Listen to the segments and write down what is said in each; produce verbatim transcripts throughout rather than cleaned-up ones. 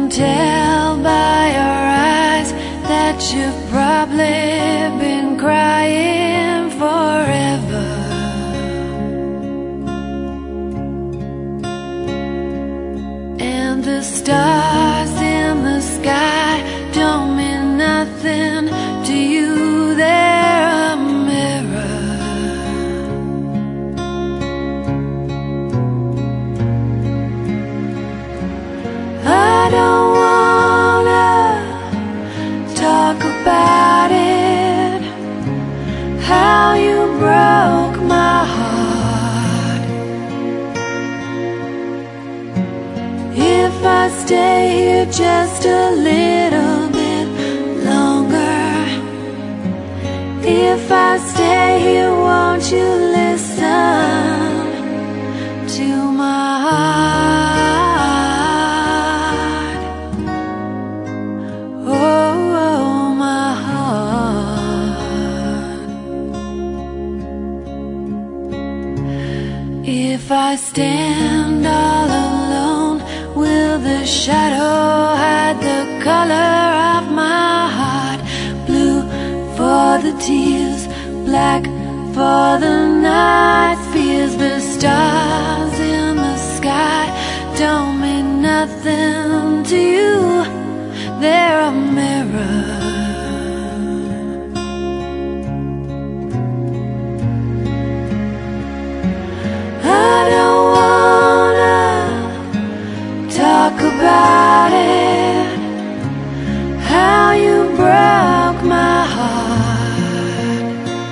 tell by your eyes that you've probably been crying forever. And the stars in the sky don't mean nothing to you, they're a mirror. I don't wanna talk about it, how you broke my heart. If I stay here just a little bit longer, if I stay here, won't you listen to my heart? Oh, oh, my heart. If I stand all alone, will the shadow hide the color of my heart? Blue for the tears, black for the night fears. The stars in the sky don't mean nothing to you, they're a mirror. I don't wanna talk about it, how you broke my heart.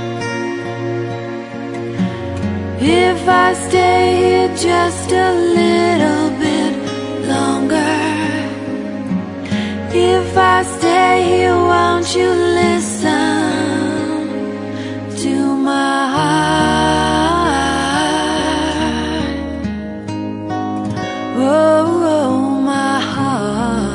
If I stay here just a little bit longer, if I stay here, won't you listen to my heart? Oh, oh, my heart.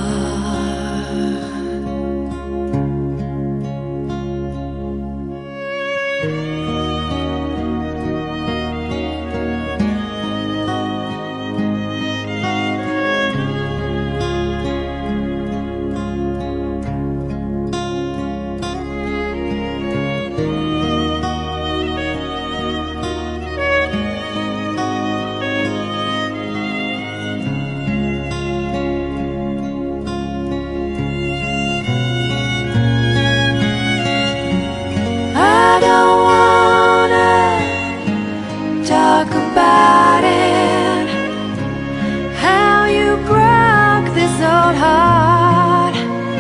I don't wanna talk about it, how you broke this old heart.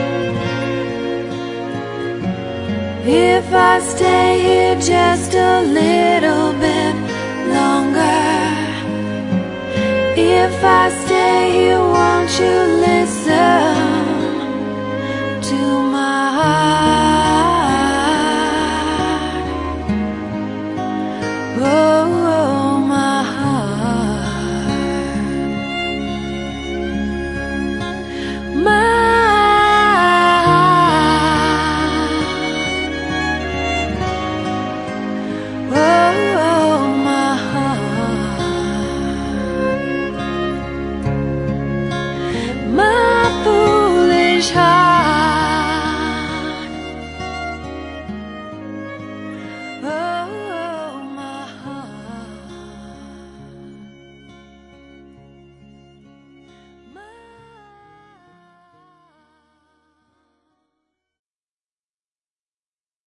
If I stay here just a little bit longer, if I stay here, won't you listen to my heart? Oh.